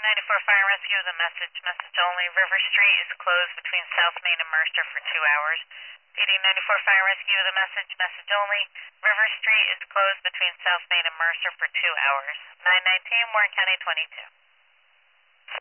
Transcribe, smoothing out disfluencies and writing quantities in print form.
994 Fire and Rescue, the message only. River Street is closed between South Main and Mercer for 2 hours. PD 94 Fire and Rescue, the message only. River Street is closed between South Main and Mercer for 2 hours. 919 Warren County 22.